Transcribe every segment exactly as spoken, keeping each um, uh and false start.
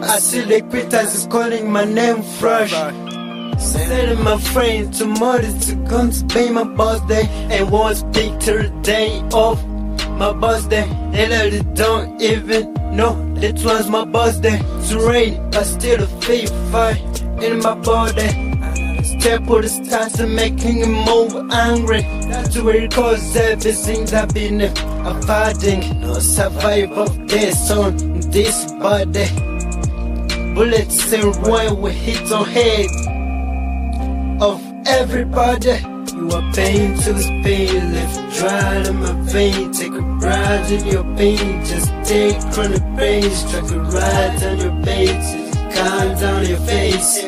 I see the quitters is calling my name fresh. Telling my friend tomorrow's going to be my birthday, and won't speak till the day of my birthday. They really don't even know that was my birthday. It's rain, but still feel fire in my body. Step with the stars and making him more angry. That's where it cause everything that been avoiding. No survival of this on this body. Bullets and when we hit on head of everybody. You are pain to pain, left dry in my vein. Take a ride in your pain, just take chronic pain. Strike a ride on your face, calm down your face.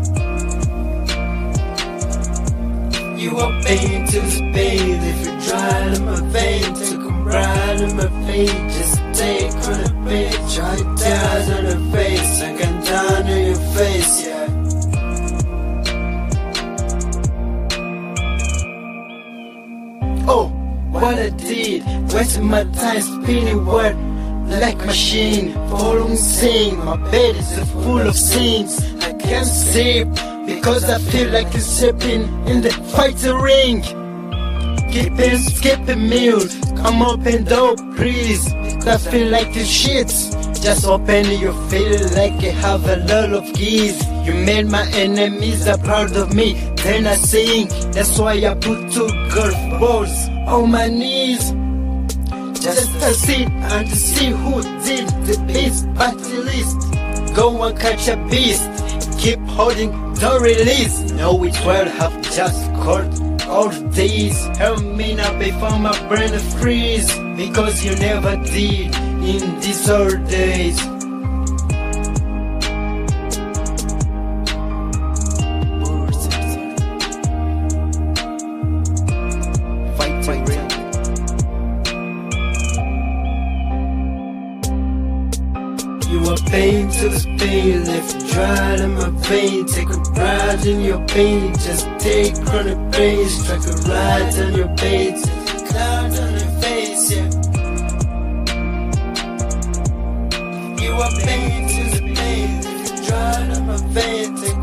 You are pain to pain, if you dry in my vein. Take a ride in my vein, just take chronic pain. Try it down on your face, I can down on your face, yeah. Oh, what I did, wasting my time spinning word like machine. Following sing, my bed is full of sins. I can't sleep because I feel like it's stepping in the fighting ring. Keeping skipping meals, come open door please. I feel like the shit. Just open it, you feel like you have a lot of keys. You made my enemies a part of me, then I sing. That's why I put two golf balls on my knees, just to see and to see who did the beast. But at least go and catch a beast, keep holding, don't release. No, which world have just caught all these. Help me now before my brain freeze, because you never did in these old days. You are pain to the pain, left dry in my vein. Take a ride in your pain, just take chronic pain. Strike a ride on your bait, cloud on your face, yeah. You are pain to the pain, left dry in my vein. Take